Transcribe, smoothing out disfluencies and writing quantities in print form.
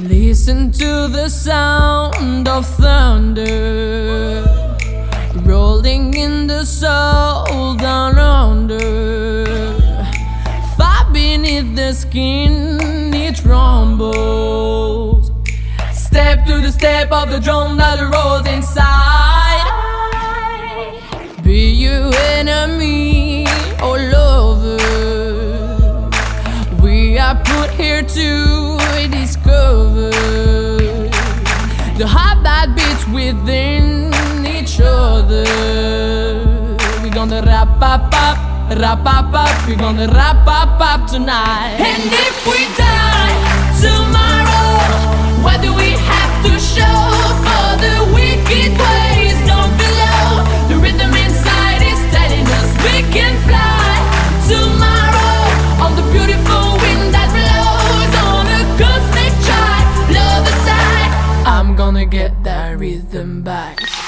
Listen to the sound of thunder rolling in the soul down under. Far beneath the skin it rumbles. Step to the step of the drum that rolls inside. Be you enemy or lover, we are put here to discover the heart that beats within each other. We're gonna wrap up, we're gonna wrap up tonight. And if we die tomorrow, what do we have to show for the wicked ways down below? The rhythm inside is telling us we can fly tomorrow on the beautiful wind that blows on a cosmic chart. Love aside, I'm gonna get that rhythm back.